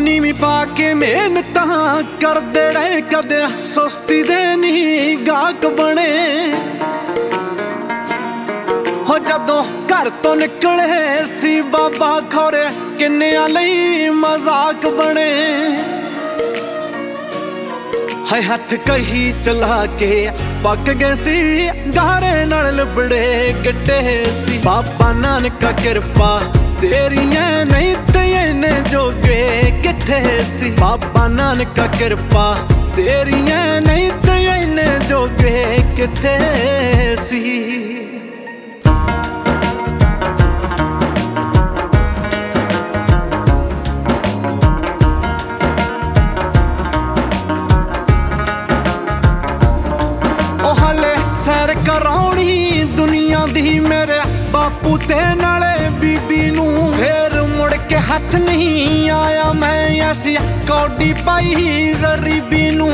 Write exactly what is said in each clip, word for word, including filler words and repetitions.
नीवी पा के मेहनत करदे रहे, कदे सुस्ती दे नहीं गाहक बने। हो जदों घर तो निकले सी बाबा खौरे किन्नियां लई मजाक बने। है हथ कही चला के पक गए सी गारे नाल लिबड़े गिट्टे सी। बाबा नानक कृपा तेरियां नहीं ते इन्ने जोगे किथे सी। बाबा नानक कृपा तेरियां नहीं ते इन्ने जोगे किथे सी। सैर कराउणी दुनिया दी मेरे बापू ते नाले बीबी नू। फिर मुड़ के हथ नहीं आया मैं ऐसी कौडी पाई गरीबी नू।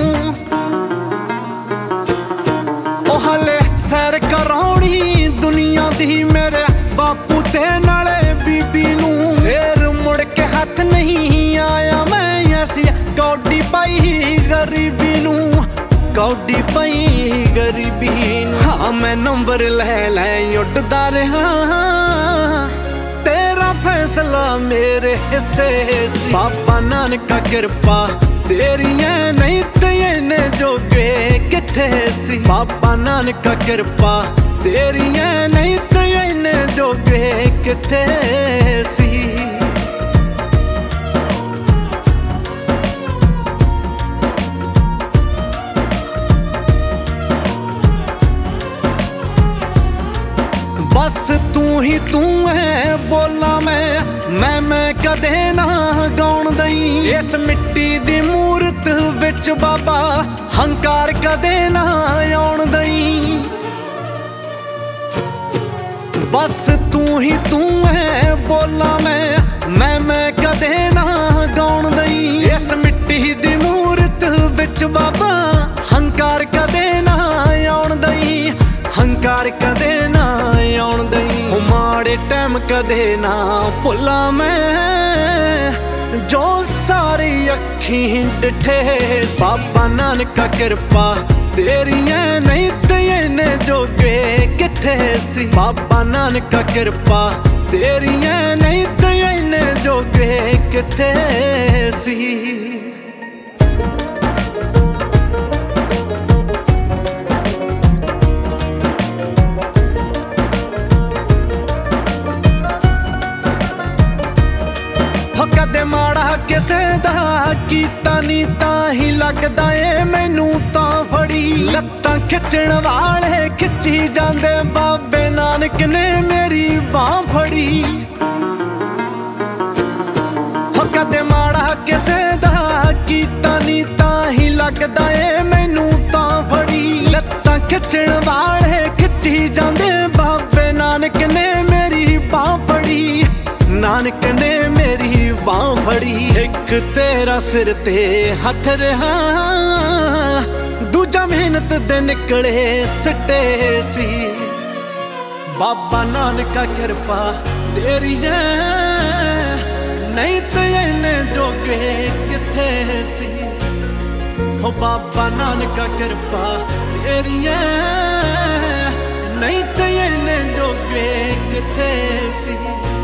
ओ हले सैर कराउणी दुनिया दी मेरे बापू ते नाले बीबी नू। फिर मुड़ के हथ नहीं आया मैं ऐसी कौडी पाई गरीबी नू। कौडी पाई गरीबी। हाँ मैं नंबर ले ले उड़दा रहा, तेरा फैसला मेरे हिस्से सी। बाबा नानक कृपा तेरियां नहीं ते इन्ने जोगे किथे सी। बाबा नानक कृपा तेरियां नहीं ते इन्ने जोगे किथे सी। बस तू ही तू है बोला मैं मैं मैं कदे ना गाउण दई। इस मिट्टी दी मूरत विच बाबा हंकार कदे ना आउण दई। बस तू ही तू है बोला मैं मैं मैं कदे ना गाउण दई। इस मिट्टी दी मूरत विच बाबा हंकार कदे ना आउण दई। हंकार कदे ना आउण दई। हो माड़े टैम कदे ना भुला मैं जो सारी अखीं डिठे। बाबा नानक कृपा तेरियां नहीं ते इन्ने जोगे किथे सी। बाबा नानक कृपा तेरियां नहीं ते इन्ने जोगे किथे सी। कदे माड़ा किसे दा कीता नी तां ही लगदा ए मैनू तां फड़ी। लत्तां खिच्चण वाले खिच्ची जांदे बाबे नानक ने मेरी बांह फड़ी। हो कदे माड़ा किसे दा कीता नी तां ही लगदा ए मैनू तां फड़ी। लत्तां खिच्चण वाले खिच्ची जांदे बाबे नानक ने मेरी बांह फड़ी। नानक ने मेरी बांह फड़ी। एक तेरा सिर ते हथ रहा, दूजा मेहनत दे निकले सिट्टे सी। बाबा नानक कृपा तेरियां नहीं ते इन्ने जोगे किथे सी। हो बाबा नानक कृपा तेरियां नहीं ते इन्ने जोगे किथे सी।